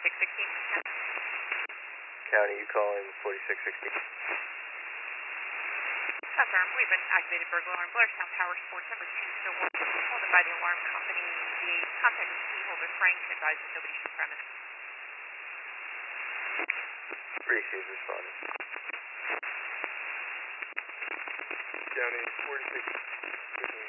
4616. County, you calling 4660? Affirm. We've been activated burglar alarm. Blairstown Power Sports number 2. So we're called by the alarm company. The contact is key holder Frank. Advised that nobody should premise. Received, responded. County 4660.